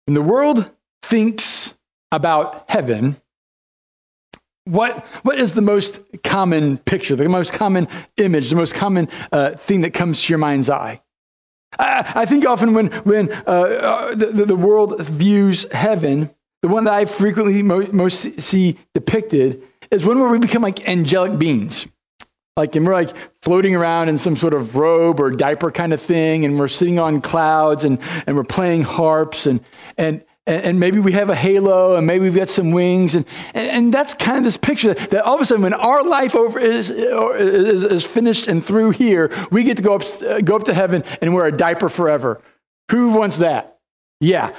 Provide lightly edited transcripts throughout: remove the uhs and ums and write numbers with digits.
When the world thinks about heaven, what is the most common picture, the most common image, the most common thing that comes to your mind's eye? I think often when the world views heaven, the one that I frequently most see depicted is one where we become like angelic beings. And we're like floating around in some sort of robe or diaper kind of thing, and we're sitting on clouds and we're playing harps and maybe we have a halo and maybe we've got some wings and that's kind of this picture that all of a sudden when our life is finished and through here, we get to go up to heaven and wear a diaper forever. Who wants that? Yeah.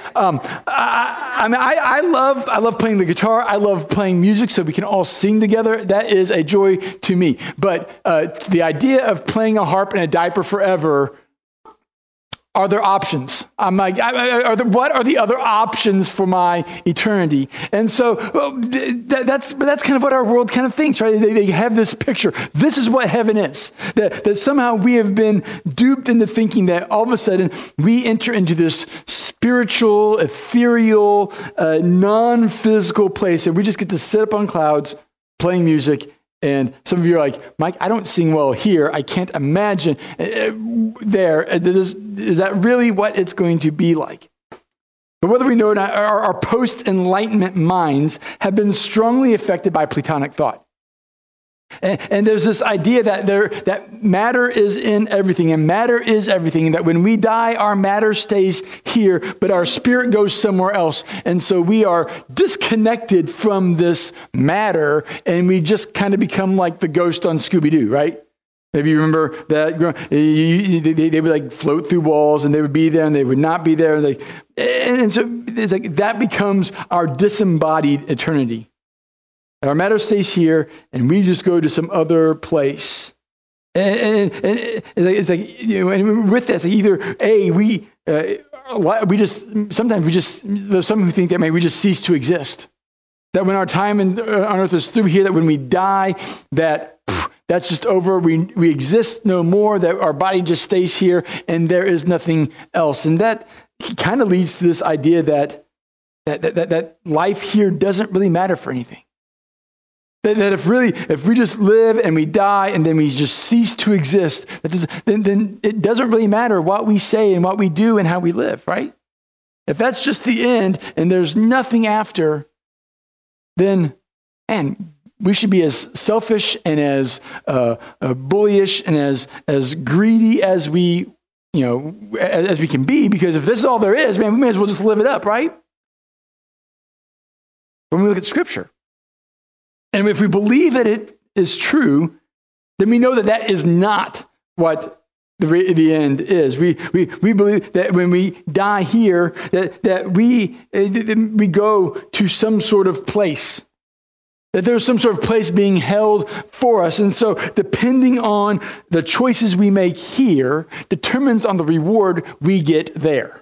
I love playing the guitar. I love playing music so we can all sing together. That is a joy to me. But the idea of playing a harp and a diaper forever, are there options? I'm like, what are the other options for my eternity? And so that's kind of what our world kind of thinks, right? They have this picture. This is what heaven is. That somehow we have been duped into thinking that all of a sudden we enter into this spiritual, ethereal, non-physical place, and we just get to sit up on clouds playing music. And some of you are like, Mike, I don't sing well here. I can't imagine there. Is that really what it's going to be like? But whether we know or not, our post-Enlightenment minds have been strongly affected by Platonic thought. And there's this idea that matter is in everything, and matter is everything, and that when we die, our matter stays here, but our spirit goes somewhere else. And so we are disconnected from this matter, and we just kind of become like the ghost on Scooby-Doo, right? Maybe you remember that they would like float through walls, and they would be there, and they would not be there. And so it's like that becomes our disembodied eternity. Our matter stays here, and we just go to some other place. And it's like, and with that, it's like either there's some who think that maybe we just cease to exist. That when our time on earth is through here, that when we die, that's just over. We exist no more. That our body just stays here, and there is nothing else. And that kind of leads to this idea that life here doesn't really matter for anything. That if we just live and we die and then we just cease to exist, then it doesn't really matter what we say and what we do and how we live, right? If that's just the end and there's nothing after, then, we should be as selfish and as bullyish and as greedy as we can be, because if this is all there is, we may as well just live it up, right? When we look at Scripture, and if we believe that it is true, then we know that is not what the end is. We believe that when we die here, that we go to some sort of place, that there's some sort of place being held for us. And so depending on the choices we make here determines on the reward we get there.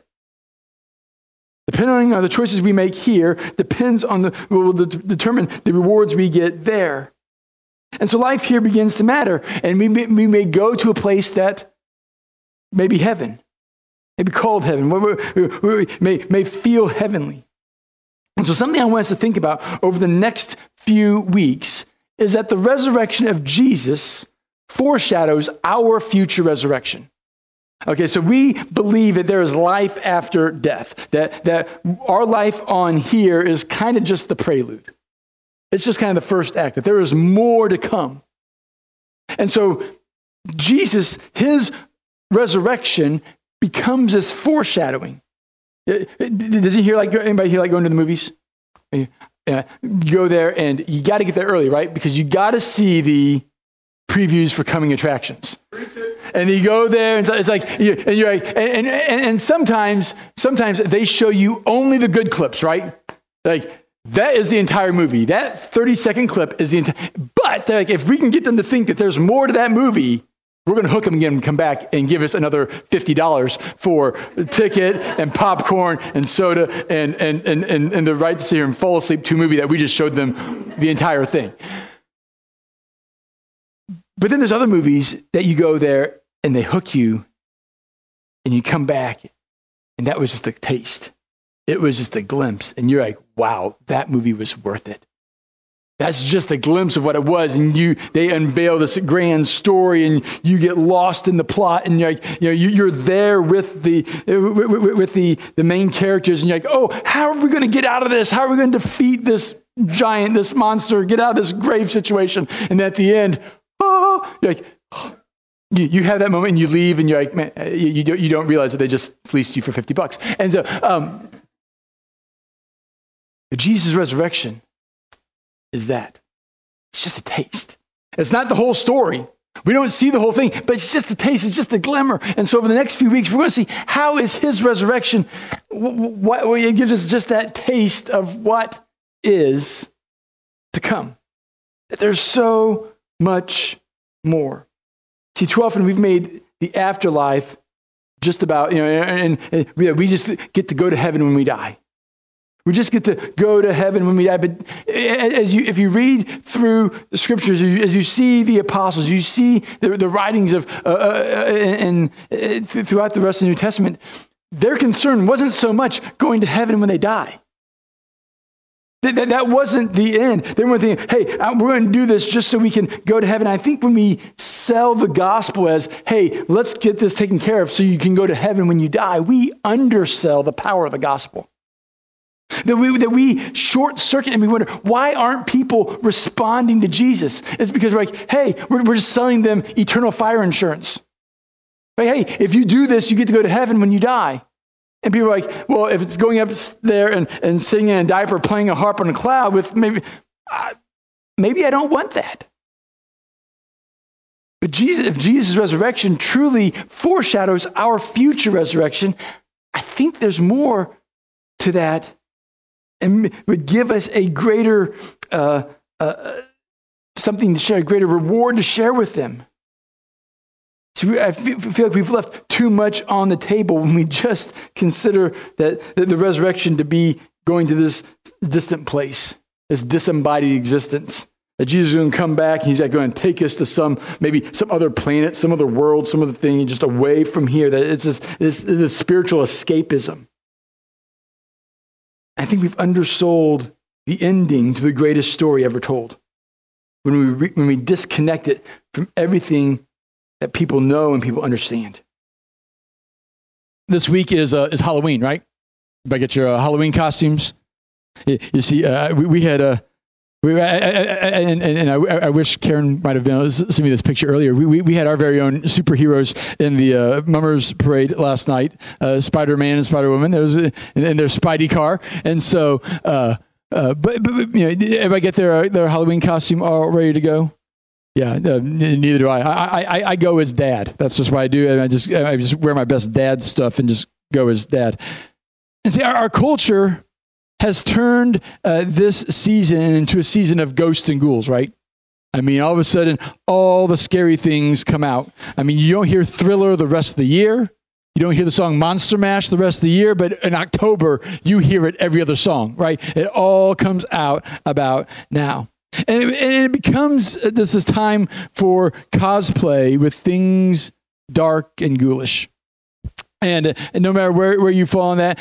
Depending on the choices we make here depends on will determine the rewards we get there. And so life here begins to matter. And we may go to a place that may be heaven, may be called heaven, where we may feel heavenly. And so something I want us to think about over the next few weeks is that the resurrection of Jesus foreshadows our future resurrection. Okay, so we believe that there is life after death, that our life on here is kind of just the prelude. It's just kind of the first act, that there is more to come. And so Jesus, his resurrection becomes this foreshadowing. Does anybody here like going to the movies? You go there and you got to get there early, right? Because you got to see the previews for coming attractions. And you go there, and it's like, and you're like, and sometimes they show you only the good clips, right? Like, that is the entire movie. That 30-second clip is the entire, but like, if we can get them to think that there's more to that movie, we're going to hook them again and come back and give us another $50 for a ticket and popcorn and soda and the right to sit here and fall asleep to a movie that we just showed them the entire thing. But then there's other movies that you go there and they hook you and you come back and that was just a taste. it was just a glimpse. And you're like, wow, that movie was worth it. That's just a glimpse of what it was. And they unveil this grand story and you get lost in the plot. And you're like, you're there with the main characters. And you're like, oh, how are we going to get out of this? How are we going to defeat this giant, this monster, get out of this grave situation? And at the end, you're like, you have that moment and you leave and you're like, man, you don't realize that they just fleeced you for $50. And so Jesus' resurrection is that. It's just a taste. It's not the whole story. We don't see the whole thing, but it's just a taste. It's just a glimmer. And so over the next few weeks, we're going to see how is his resurrection, it gives us just that taste of what is to come. That there's so much more. See, too often we've made the afterlife just about, and we just get to go to heaven when we die. We just get to go to heaven when we die. But if you read through the scriptures, as you see the apostles, you see the writings of throughout the rest of the New Testament, their concern wasn't so much going to heaven when they die. That wasn't the end. They weren't thinking, hey, we're going to do this just so we can go to heaven. I think when we sell the gospel as, hey, let's get this taken care of so you can go to heaven when you die, we undersell the power of the gospel. That we short circuit and we wonder, why aren't people responding to Jesus? It's because we're like, hey, we're just selling them eternal fire insurance. Like, hey, if you do this, you get to go to heaven when you die. And people are like, well, if it's going up there and singing in a diaper, playing a harp on a cloud with maybe I don't want that. But if Jesus' resurrection truly foreshadows our future resurrection, I think there's more to that and would give us a greater, something to share, a greater reward to share with them. So I feel like we've left too much on the table when we just consider that the resurrection to be going to this distant place, this disembodied existence. That Jesus is going to come back and he's going to take us to maybe some other planet, some other world, some other thing, just away from here. That it's this spiritual escapism. I think we've undersold the ending to the greatest story ever told. When we disconnect it from everything that people know and people understand. This week is Halloween, right? You get your Halloween costumes. You see, we had a. I wish Karen might have been able to send me this picture earlier. We had our very own superheroes in the Mummers Parade last night. Spider-Man and Spider-Woman. There was in their Spidey car, and so. But everybody get their Halloween costume all ready to go. Yeah, neither do I. I go as dad. That's just what I do. I just wear my best dad stuff and just go as dad. And see, our culture has turned this season into a season of ghosts and ghouls, right? I mean, all of a sudden, all the scary things come out. I mean, you don't hear Thriller the rest of the year. You don't hear the song Monster Mash the rest of the year, but in October, you hear it every other song, right? It all comes out about now. And it becomes this time for cosplay with things dark and ghoulish. And no matter where you fall on that,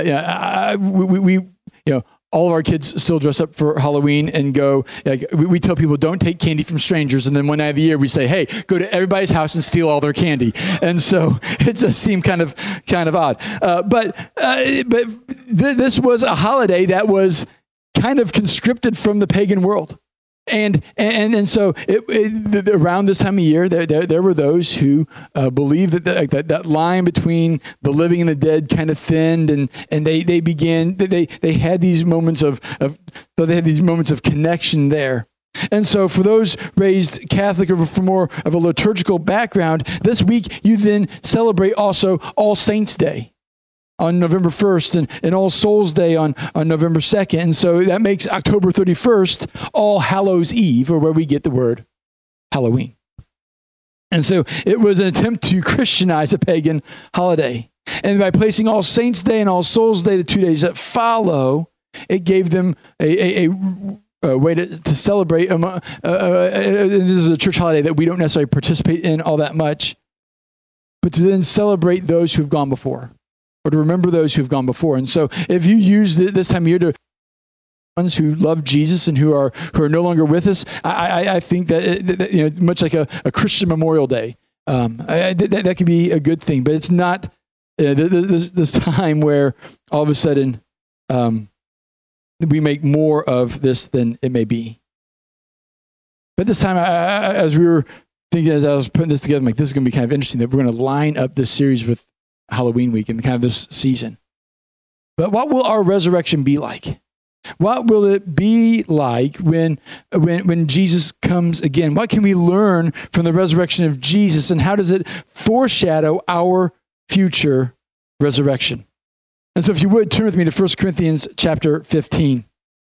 all of our kids still dress up for Halloween and go, we tell people don't take candy from strangers. And then one night of the year we say, hey, go to everybody's house and steal all their candy. And so it does seem kind of odd. But this was a holiday that was kind of conscripted from the pagan world. And so around this time of year, there were those who believed that line between the living and the dead kind of thinned, and they had these moments of connection there. And so for those raised Catholic or from more of a liturgical background, this week you then celebrate also All Saints' Day on November 1st and All Souls Day on November 2nd. And so that makes October 31st All Hallows Eve, or where we get the word Halloween. And so it was an attempt to Christianize a pagan holiday. And by placing All Saints Day and All Souls Day, the 2 days that follow, it gave them a way to celebrate. This is a church holiday that we don't necessarily participate in all that much, but to then celebrate those who've gone before, or to remember those who have gone before. And so if you use it this time of year to ones who love Jesus and who are no longer with us, I think that much like a Christian Memorial Day, that could be a good thing. But it's not this time where all of a sudden we make more of this than it may be. But this time, as we were thinking, as I was putting this together, I'm like, this is going to be kind of interesting that we're going to line up this series with Halloween week and kind of this season. But what will our resurrection be like? What will it be like when Jesus comes again? What can we learn from the resurrection of Jesus, and how does it foreshadow our future resurrection? And so if you would, turn with me to 1 Corinthians chapter 15.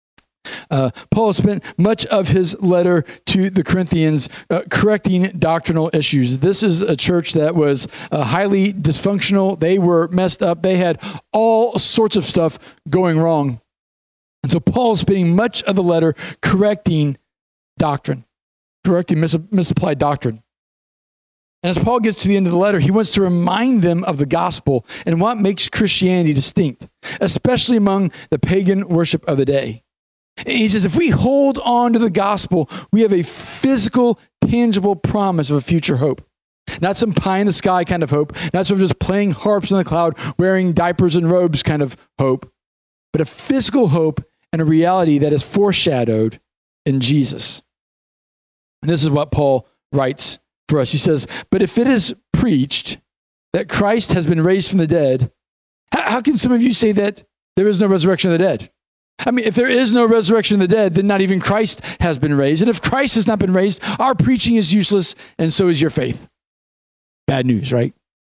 Paul spent much of his letter to the Corinthians correcting doctrinal issues. This is a church that was highly dysfunctional. They were messed up. They had all sorts of stuff going wrong. And so Paul's spending much of the letter correcting doctrine, correcting misapplied doctrine. And as Paul gets to the end of the letter, he wants to remind them of the gospel and what makes Christianity distinct, especially among the pagan worship of the day. And he says, if we hold on to the gospel, we have a physical, tangible promise of a future hope. Not some pie in the sky kind of hope, not sort of just playing harps in the cloud, wearing diapers and robes kind of hope, but a physical hope and a reality that is foreshadowed in Jesus. And this is what Paul writes for us. He says, but if it is preached that Christ has been raised from the dead, how can some of you say that there is no resurrection of the dead? I mean, if there is no resurrection of the dead, then not even Christ has been raised. And if Christ has not been raised, our preaching is useless, and so is your faith. Bad news, right?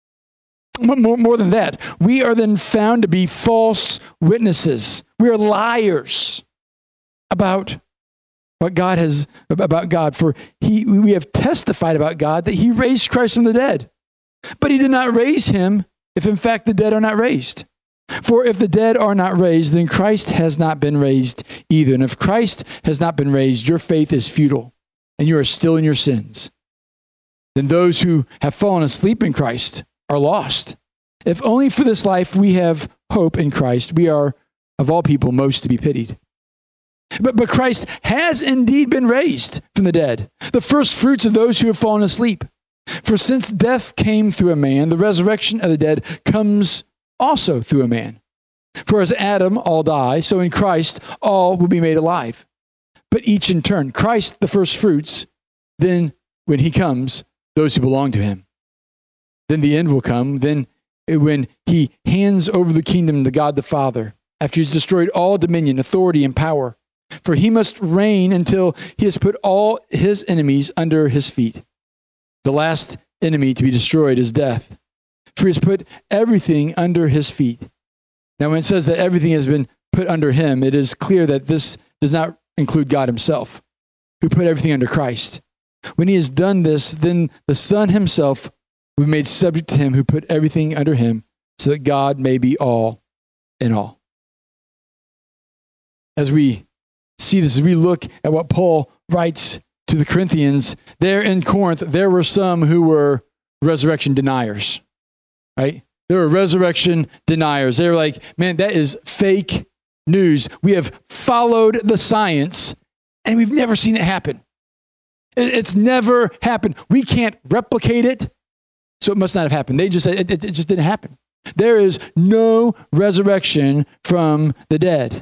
More than that, we are then found to be false witnesses. We are liars about what God has, about God. For we have testified about God that he raised Christ from the dead. But he did not raise him if in fact the dead are not raised. For if the dead are not raised, then Christ has not been raised either. And if Christ has not been raised, your faith is futile, and you are still in your sins. Then those who have fallen asleep in Christ are lost. If only for this life we have hope in Christ, we are, of all people, most to be pitied. But Christ has indeed been raised from the dead, the first fruits of those who have fallen asleep. For since death came through a man, the resurrection of the dead comes also through a man. For as Adam all die, so in Christ all will be made alive. But each in turn, Christ the first fruits, then when he comes, those who belong to him. Then the end will come, then when he hands over the kingdom to God the Father, after he's destroyed all dominion, authority, and power. For he must reign until he has put all his enemies under his feet. The last enemy to be destroyed is death. For he has put everything under his feet. Now, when it says that everything has been put under him, it is clear that this does not include God himself, who put everything under Christ. When he has done this, then the Son himself will be made subject to him who put everything under him, so that God may be all in all. As we see this, as we look at what Paul writes to the Corinthians, there in Corinth, there were some who were resurrection deniers. Right? There were resurrection deniers. They were like, man, that is fake news. We have followed the science and we've never seen it happen. It's never happened. We can't replicate it, so it must not have happened. They just said it just didn't happen. There is no resurrection from the dead.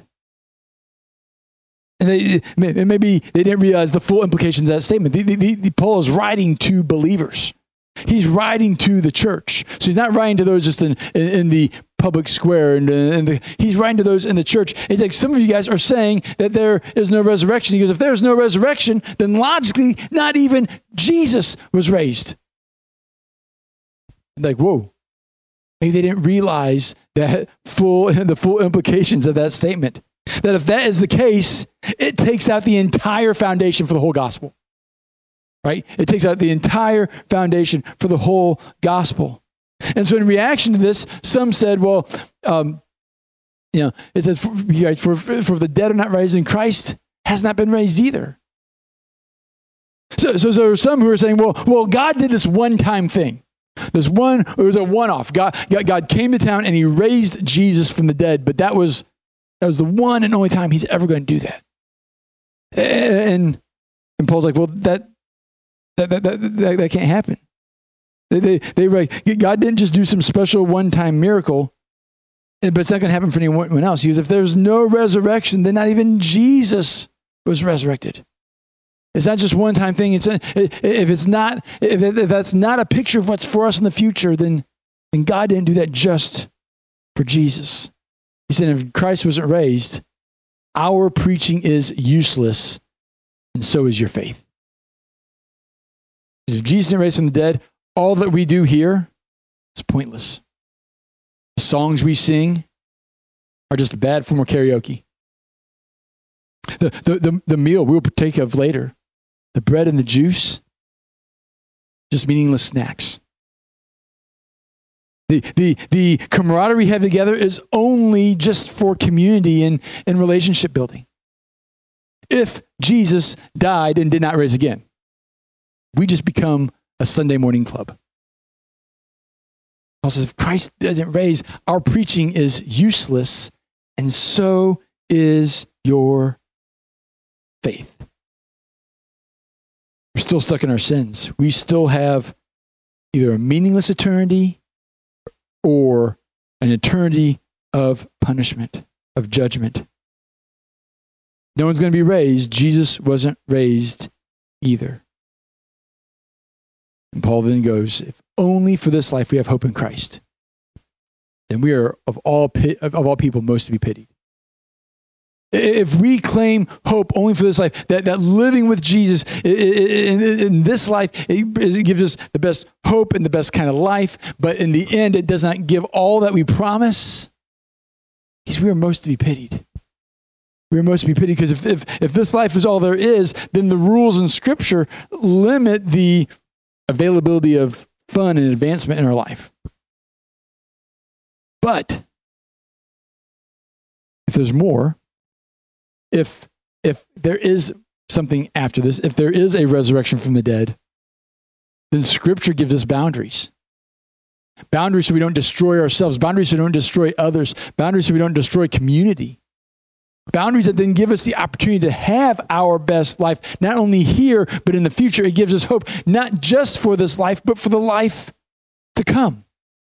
And maybe they didn't realize the full implications of that statement. Paul is writing to believers. He's writing to the church. So he's not writing to those just in the public square. He's writing to those in the church. It's like, some of you guys are saying that there is no resurrection. He goes, if there's no resurrection, then logically, not even Jesus was raised. Like, whoa. Maybe they didn't realize that the full implications of that statement. That if that is the case, it takes out the entire foundation for the whole gospel. Right? It takes out the entire foundation for the whole gospel. And so in reaction to this, some said, well, it says, for the dead are not raised, and Christ has not been raised either. So there are some who are saying, well, God did this one-time thing. It was a one-off. God came to town and he raised Jesus from the dead, but that was the one and only time he's ever going to do that. And Paul's like, well, that can't happen. They were like, God didn't just do some special one-time miracle, but it's not going to happen for anyone else. Because if there's no resurrection, then not even Jesus was resurrected. It's not just one-time thing. If that's not a picture of what's for us in the future, then God didn't do that just for Jesus. He said, if Christ wasn't raised, our preaching is useless, and so is your faith. If Jesus didn't raise from the dead, all that we do here is pointless. The songs we sing are just a bad form of karaoke. The meal we'll partake of later, the bread and the juice, just meaningless snacks. The camaraderie we have together is only just for community and relationship building. If Jesus died and did not rise again, we just become a Sunday morning club. Paul says, if Christ doesn't raise, our preaching is useless, and so is your faith. We're still stuck in our sins. We still have either a meaningless eternity or an eternity of punishment, of judgment. No one's going to be raised. Jesus wasn't raised either. And Paul then goes, if only for this life we have hope in Christ, then we are of all people most to be pitied. If we claim hope only for this life, that living with Jesus in this life, it gives us the best hope and the best kind of life, but in the end, it does not give all that we promise, because we are most to be pitied. We are most to be pitied because if this life is all there is, then the rules in Scripture limit the availability of fun and advancement in our life. But if there's more, if there is something after this, if there is a resurrection from the dead, then Scripture gives us boundaries. Boundaries so we don't destroy ourselves, boundaries so we don't destroy others, boundaries so we don't destroy community. Boundaries that then give us the opportunity to have our best life, not only here, but in the future. It gives us hope, not just for this life, but for the life to come.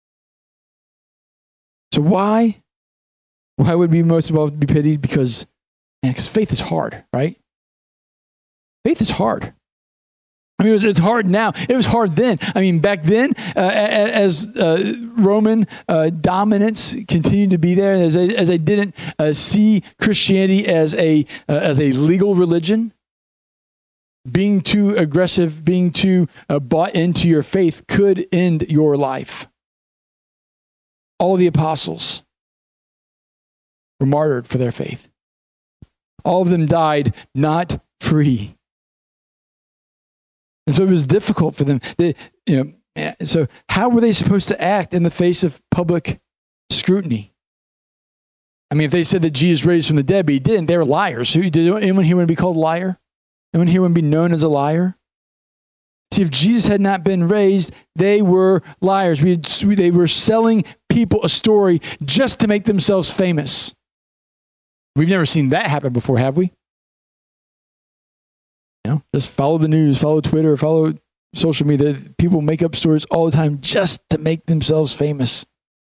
So why would we most of all be pitied? Because faith is hard, right? Faith is hard. I mean, it's hard now. It was hard then. I mean, back then, as Roman dominance continued to be there, as they didn't see Christianity as a legal religion, being too aggressive, being too bought into your faith could end your life. All the apostles were martyred for their faith. All of them died not free. And so it was difficult for them. So how were they supposed to act in the face of public scrutiny? I mean, if they said that Jesus raised from the dead, but he didn't, they were liars. So did anyone here want to be called a liar? Anyone here want to be known as a liar? See, if Jesus had not been raised, they were liars. They were selling people a story just to make themselves famous. We've never seen that happen before, have we? Just follow the news, follow Twitter, follow social media. People make up stories all the time just to make themselves famous.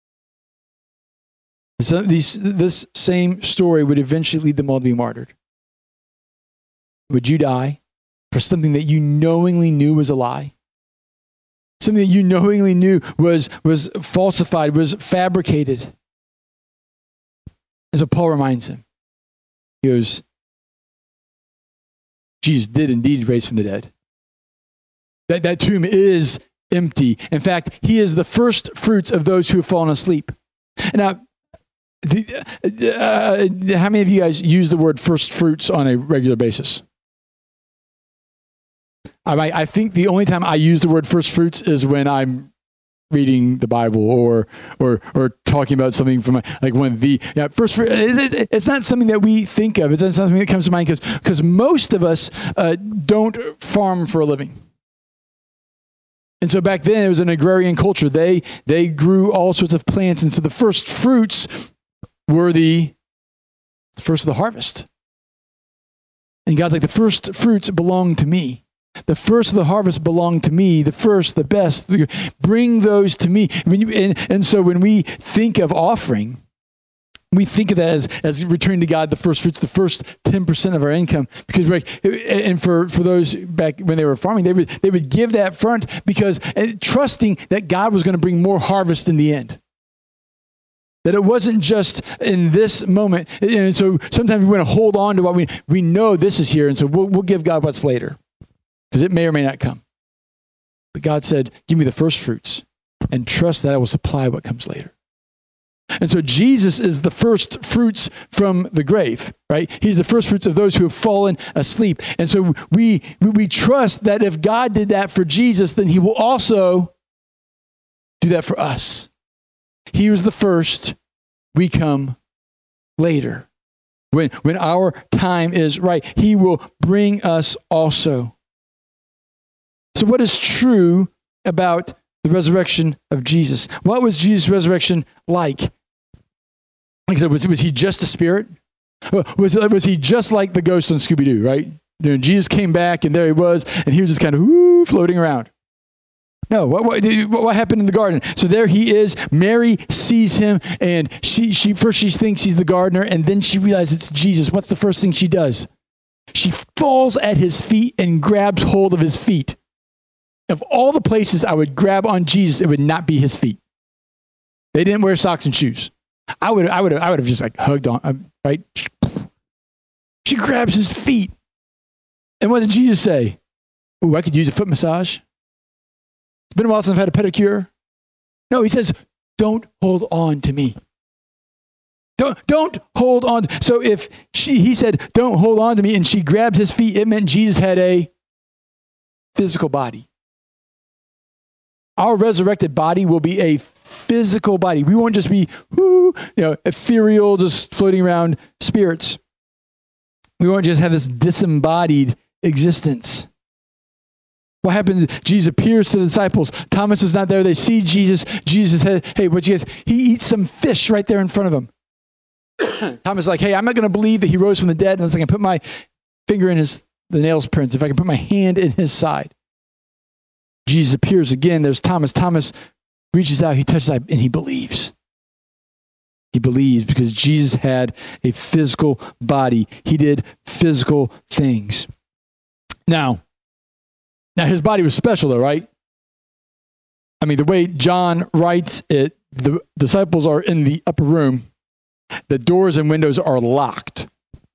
So this same story would eventually lead them all to be martyred. Would you die for something that you knowingly knew was a lie? Something that you knowingly knew was falsified, was fabricated. And so Paul reminds him. He goes, Jesus did indeed raise from the dead. That tomb is empty. In fact, he is the first fruits of those who have fallen asleep. Now, how many of you guys use the word first fruits on a regular basis? I think the only time I use the word first fruits is when I'm reading the Bible or talking about something from first fruit. It's not something that we think of. It's not something that comes to mind because most of us don't farm for a living. And so back then it was an agrarian culture. They grew all sorts of plants. And so the first fruits were the first of the harvest. And God's like, the first fruits belong to me. The first of the harvest belong to me. The first, the best, bring those to me. And so when we think of offering, we think of that as returning to God the first fruits, the first 10% of our income. Because and for those back when they were farming, they would give that front because trusting that God was going to bring more harvest in the end. That it wasn't just in this moment. And so sometimes we want to hold on to what we know this is here. And so we'll give God what's later because it may or may not come. But God said, give me the first fruits and trust that I will supply what comes later. And so Jesus is the first fruits from the grave, right? He's the first fruits of those who have fallen asleep. And so we trust that if God did that for Jesus, then he will also do that for us. He was the first, we come later. When our time is right, he will bring us also. So what is true about the resurrection of Jesus? What was Jesus' resurrection like? Like I said, was he just a spirit? Was he just like the ghost on Scooby-Doo, right? Jesus came back and there he was, and he was just kind of floating around. No, what happened in the garden? So there he is. Mary sees him, and she thinks he's the gardener, and then she realizes it's Jesus. What's the first thing she does? She falls at his feet and grabs hold of his feet. Of all the places I would grab on Jesus, it would not be his feet. They didn't wear socks and shoes. I would have just like hugged on, right? She grabs his feet. And what did Jesus say? Ooh, I could use a foot massage. It's been a while since I've had a pedicure. No, he says, don't hold on to me. Don't hold on. So if he said, don't hold on to me, and she grabbed his feet, it meant Jesus had a physical body. Our resurrected body will be a physical body. We won't just be, ethereal, just floating around spirits. We won't just have this disembodied existence. What happens? Jesus appears to the disciples. Thomas is not there. They see Jesus. Jesus said, hey, what you guys? He eats some fish right there in front of them. Thomas is like, hey, I'm not going to believe that he rose from the dead unless I can put my finger in the nails prints, if I can put my hand in his side. Jesus appears again. There's Thomas. Thomas reaches out, he touches out, and he believes. He believes because Jesus had a physical body. He did physical things. Now his body was special though, right? I mean, the way John writes it, the disciples are in the upper room. The doors and windows are locked.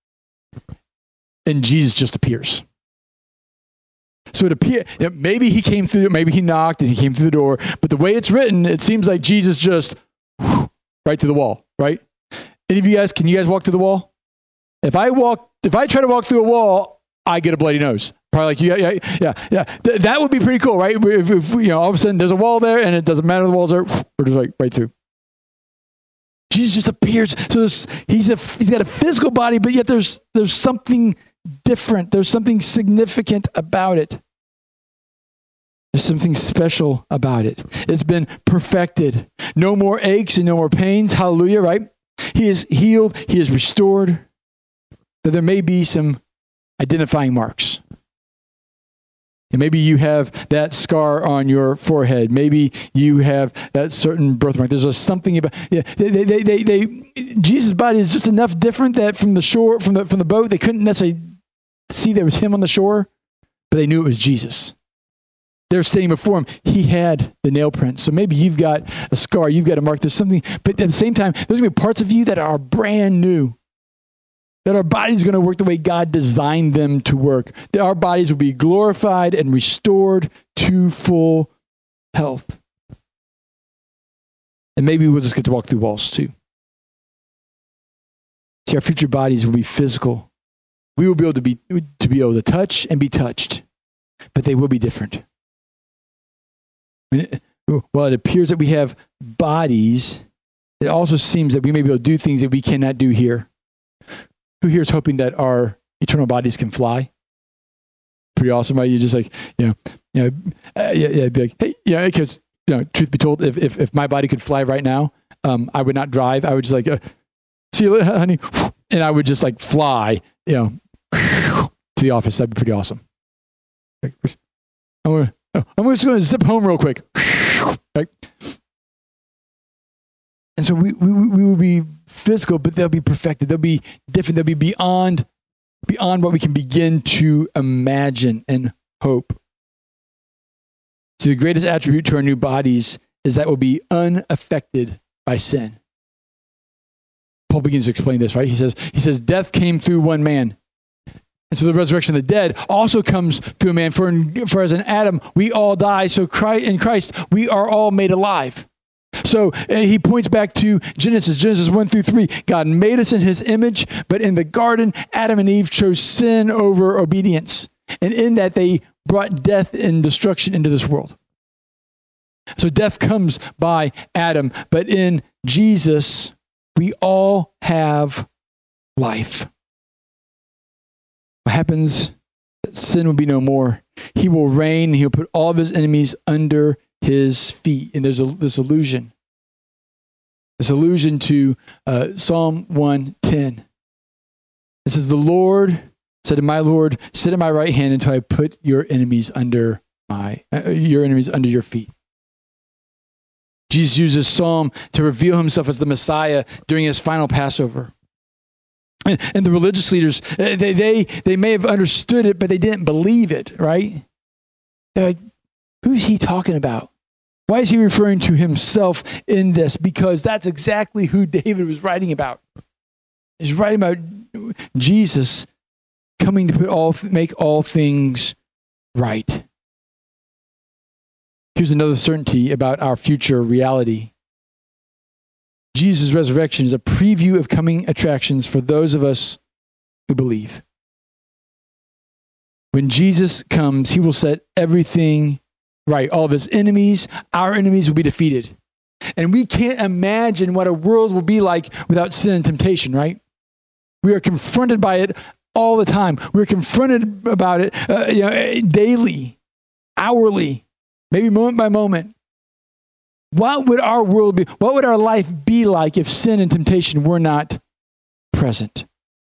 And Jesus just appears. So it appears, maybe he came through, maybe he knocked and he came through the door, but the way it's written, it seems like Jesus just right through the wall, right? Any of you guys, can you guys walk through the wall? If I try to walk through a wall, I get a bloody nose. Probably like, yeah. That would be pretty cool, right? If all of a sudden there's a wall there and it doesn't matter the walls are, we're just like right through. Jesus just appears. So he's got a physical body, but yet there's something different. There's something significant about it. There's something special about it. It's been perfected. No more aches and no more pains. Hallelujah, right? He is healed. He is restored. But there may be some identifying marks. And maybe you have that scar on your forehead. Maybe you have that certain birthmark. There's something about Jesus' body is just enough different that from the shore, from the boat, they couldn't necessarily see there was him on the shore, but they knew it was Jesus. They're standing before him. He had the nail prints. So maybe you've got a scar, you've got a mark. There's something, but at the same time, there's going to be parts of you that are brand new. That our body's going to work the way God designed them to work. That our bodies will be glorified and restored to full health. And maybe we'll just get to walk through walls too. See, our future bodies will be physical. We will be able to be able to touch and be touched, but they will be different. While it appears that we have bodies, it also seems that we may be able to do things that we cannot do here. Who here is hoping that our eternal bodies can fly? Pretty awesome, right? You just like, Be like, hey, because truth be told, if my body could fly right now, I would not drive. I would just see you later, honey, and I would just fly, to the office. That'd be pretty awesome. I'm just going to zip home real quick. Right? And so we will be physical, but they'll be perfected. They'll be different. They'll be beyond what we can begin to imagine and hope. So the greatest attribute to our new bodies is that we'll be unaffected by sin. Paul begins to explain this, right? He says, death came through one man. And so the resurrection of the dead also comes through a man. For as in Adam, we all die. So in Christ, we are all made alive. So he points back to Genesis 1-3. God made us in his image, but in the garden, Adam and Eve chose sin over obedience. And in that, they brought death and destruction into this world. So death comes by Adam, but in Jesus, we all have life. What happens? Sin will be no more. He will reign. He'll put all of his enemies under his feet. And there's this allusion to Psalm 110. It says, the Lord said to my Lord, sit at my right hand until I put your enemies under your feet. Jesus used this psalm to reveal himself as the Messiah during his final Passover. And the religious leaders, they may have understood it, but they didn't believe it, right? They're like, who's he talking about? Why is he referring to himself in this? Because that's exactly who David was writing about. He's writing about Jesus coming to make all things right. Here's another certainty about our future reality. Jesus' resurrection is a preview of coming attractions for those of us who believe. When Jesus comes, he will set everything right. All of his enemies, our enemies, will be defeated. And we can't imagine what a world will be like without sin and temptation, right? We are confronted by it all the time. We're confronted about it daily, hourly, maybe moment by moment. What would our world be? What would our life be like if sin and temptation were not present?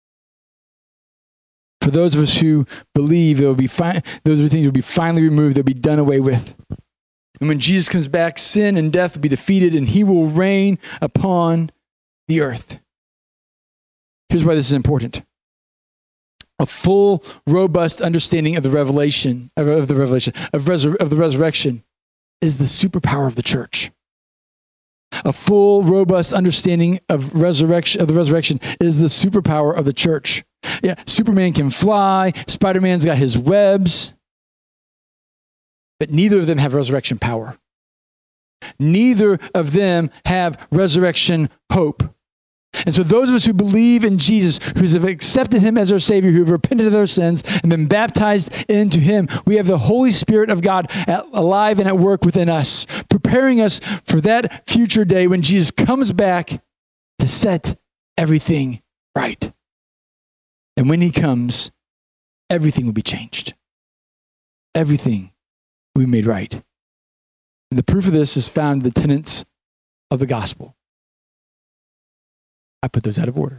For those of us who believe, it will be fine. Those things will be finally removed. They'll be done away with. And when Jesus comes back, sin and death will be defeated, and he will reign upon the earth. Here's why this is important. A full, robust understanding of the revelation of the resurrection is the superpower of the church. A full, robust understanding of the resurrection is the superpower of the church. Yeah, Superman can fly, Spider-Man's got his webs, but neither of them have resurrection power. Neither of them have resurrection hope. And so those of us who believe in Jesus, who have accepted him as our Savior, who have repented of their sins and been baptized into him, we have the Holy Spirit of God alive and at work within us, preparing us for that future day when Jesus comes back to set everything right. And when he comes, everything will be changed. Everything will be made right. And the proof of this is found in the tenets of the gospel. I put those out of order.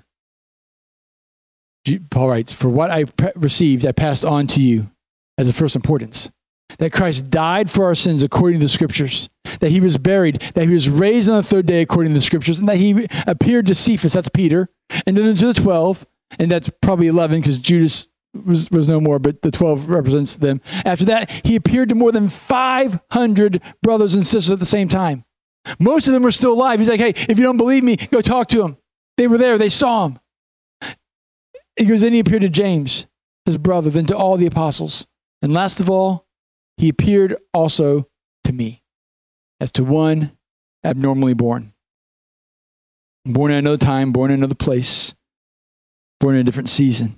Paul writes, for what I received, I passed on to you as of first importance. That Christ died for our sins according to the scriptures. That he was buried. That he was raised on the third day according to the scriptures. And that he appeared to Cephas, that's Peter. And then to the 12. And that's probably 11 because Judas was no more, but the 12 represents them. After that, he appeared to more than 500 brothers and sisters at the same time. Most of them were still alive. He's like, hey, if you don't believe me, go talk to them. They were there. They saw him. He goes, then he appeared to James, his brother, then to all the apostles. And last of all, he appeared also to me as to one abnormally born. Born in another time, born in another place, born in a different season.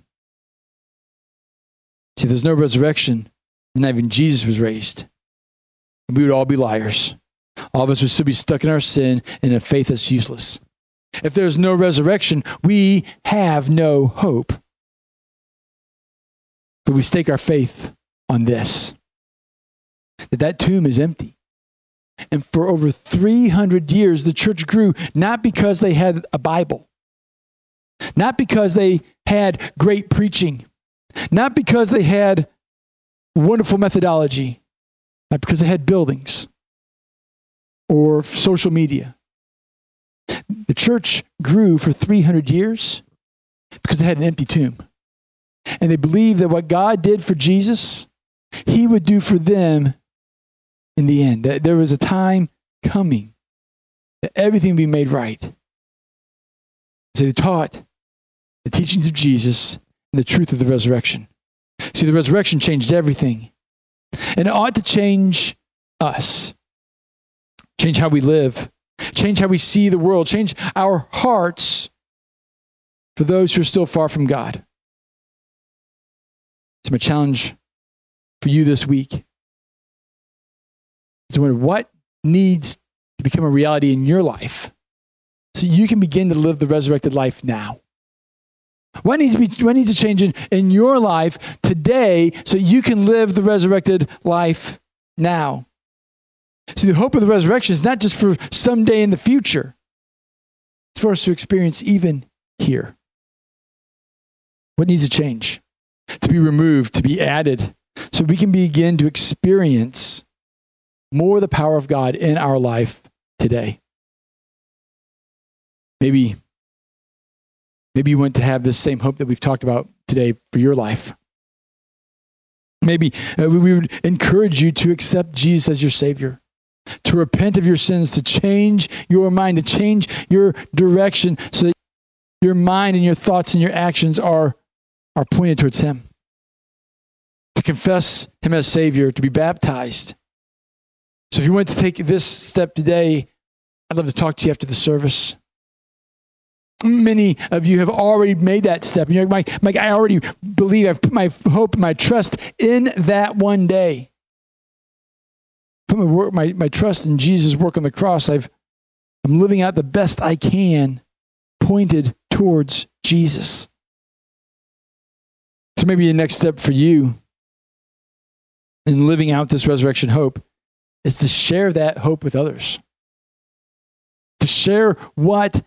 See, if there's no resurrection, then not even Jesus was raised. We would all be liars. All of us would still be stuck in our sin and a faith that's useless. If there's no resurrection, we have no hope. But we stake our faith on this. that tomb is empty. And for over 300 years, the church grew not because they had a Bible, not because they had great preaching, not because they had wonderful methodology, not because they had buildings or social media. The church grew for 300 years because they had an empty tomb. And they believed that what God did for Jesus, he would do for them in the end. That there was a time coming that everything would be made right. So they taught the teachings of Jesus and the truth of the resurrection. See, the resurrection changed everything. And it ought to change us. Change how we live. Change how we see the world. Change our hearts for those who are still far from God. So my challenge for you this week is to wonder what needs to become a reality in your life so you can begin to live the resurrected life now. What needs to change in your life today so you can live the resurrected life now? See, the hope of the resurrection is not just for someday in the future. It's for us to experience even here. What needs to change? To be removed, to be added, so we can begin to experience more of the power of God in our life today. Maybe you want to have this same hope that we've talked about today for your life. Maybe we would encourage you to accept Jesus as your Savior, to repent of your sins, to change your mind, to change your direction so that your mind and your thoughts and your actions are pointed towards Him. To confess Him as Savior, to be baptized. So if you want to take this step today, I'd love to talk to you after the service. Many of you have already made that step. You're like, Mike, I already believe, I've put my hope and my trust in that one day. Put my trust in Jesus' work on the cross. I'm living out the best I can, pointed towards Jesus. So maybe the next step for you in living out this resurrection hope is to share that hope with others. To share what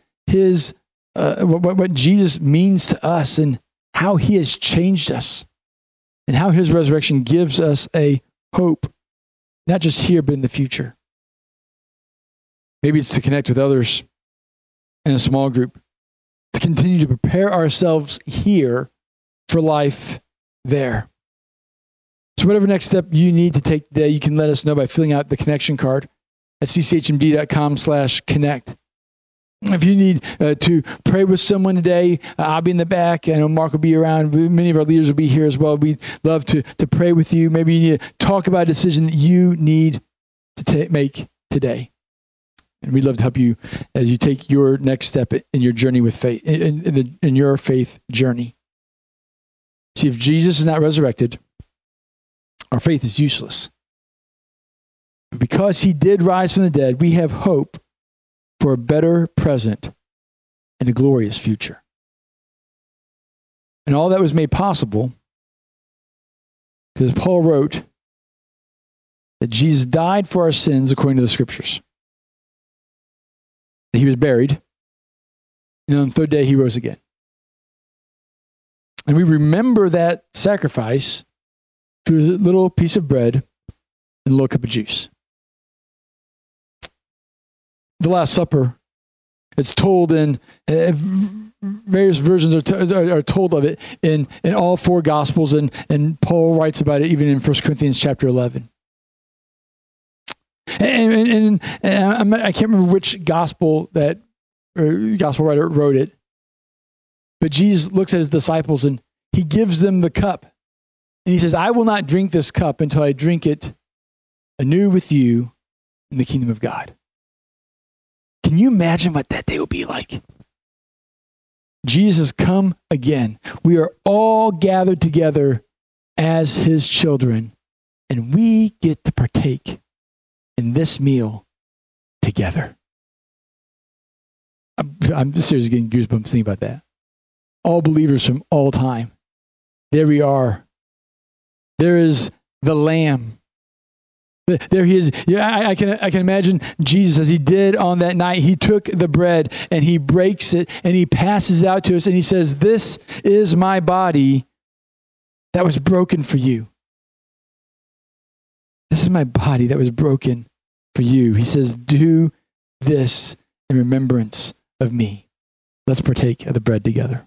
Jesus means to us and how He has changed us and how His resurrection gives us a hope, not just here, but in the future. Maybe it's to connect with others in a small group, to continue to prepare ourselves here for life there. So whatever next step you need to take today, you can let us know by filling out the connection card at cchmd.com/connect. If you need to pray with someone today, I'll be in the back. I know Mark will be around. Many of our leaders will be here as well. We'd love to pray with you. Maybe you need to talk about a decision that you need to make today. And we'd love to help you as you take your next step in your journey with faith, in your faith journey. See, if Jesus is not resurrected, our faith is useless. But because He did rise from the dead, we have hope for a better present and a glorious future. And all that was made possible because Paul wrote that Jesus died for our sins according to the Scriptures. That He was buried, and on the third day He rose again. And we remember that sacrifice through a little piece of bread and a little cup of juice. The Last Supper, it's told in various versions are told of it in all four Gospels, and Paul writes about it even in 1 Corinthians chapter 11. And I can't remember which gospel gospel writer wrote it, but Jesus looks at His disciples and He gives them the cup. And He says, I will not drink this cup until I drink it anew with you in the kingdom of God. Can you imagine what that day will be like? Jesus come again. We are all gathered together as His children, and we get to partake in this meal together. I'm seriously getting goosebumps thinking about that. All believers from all time. There we are. There is the Lamb There he is. Yeah, I can imagine Jesus as he did on that night. He took the bread and he breaks it and he passes it out to us and he says, "This is my body that was broken for you. This is my body that was broken for you." He says, "Do this in remembrance of me." Let's partake of the bread together.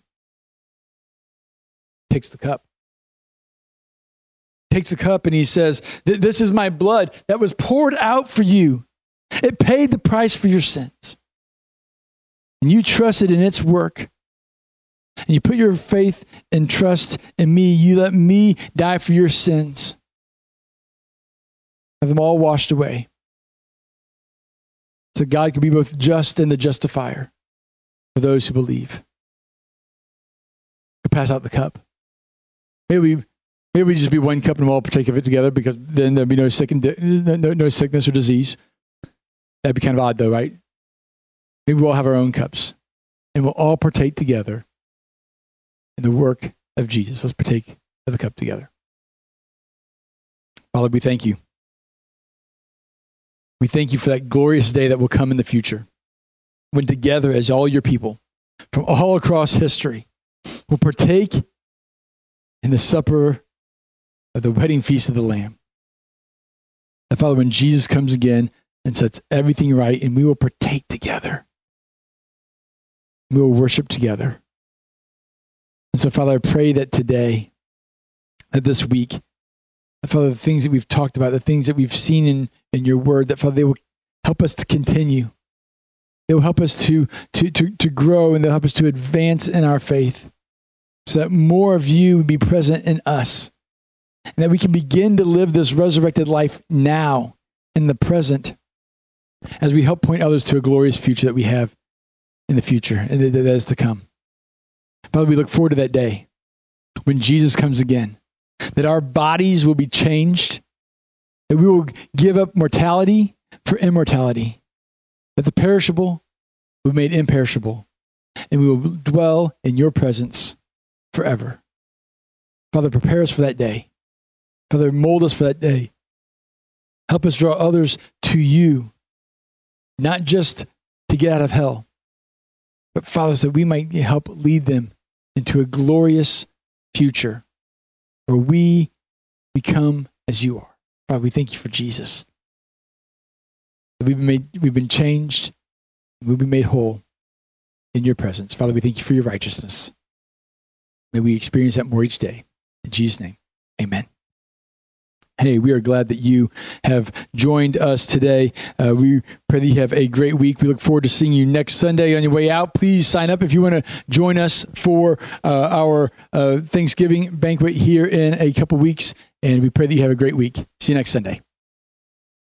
Takes the cup. Takes the cup and he says, "This is my blood that was poured out for you. It paid the price for your sins. And you trusted in its work. And you put your faith and trust in me. You let me die for your sins. Have them all washed away. So God can be both just and the justifier for those who believe." We'll pass out the cup. Maybe we just be one cup and we'll all partake of it together, because then there'll be no sickness or disease. That'd be kind of odd though, right? Maybe we'll all have our own cups and we'll all partake together in the work of Jesus. Let's partake of the cup together. Father, we thank you. We thank you for that glorious day that will come in the future, when together as all your people from all across history will partake in the supper of the wedding feast of the Lamb. And Father, when Jesus comes again and sets everything right, and we will partake together, we will worship together. And so, Father, I pray that today, that this week, that, Father, the things that we've talked about, the things that we've seen in your word, that, Father, they will help us to continue. They will help us to grow, and they'll help us to advance in our faith, so that more of you would be present in us, and that we can begin to live this resurrected life now in the present, as we help point others to a glorious future that we have in the future and that is to come. Father, we look forward to that day when Jesus comes again, that our bodies will be changed, that we will give up mortality for immortality, that the perishable will be made imperishable, and we will dwell in your presence forever. Father, prepare us for that day. Father, mold us for that day. Help us draw others to you, not just to get out of hell, but, Father, so that we might help lead them into a glorious future where we become as you are. Father, we thank you for Jesus. We've been changed, we've been made whole in your presence. Father, we thank you for your righteousness. May we experience that more each day. In Jesus' name, amen. Hey, we are glad that you have joined us today. We pray that you have a great week. We look forward to seeing you next Sunday on your way out. Please sign up if you want to join us for our Thanksgiving banquet here in a couple weeks. And we pray that you have a great week. See you next Sunday.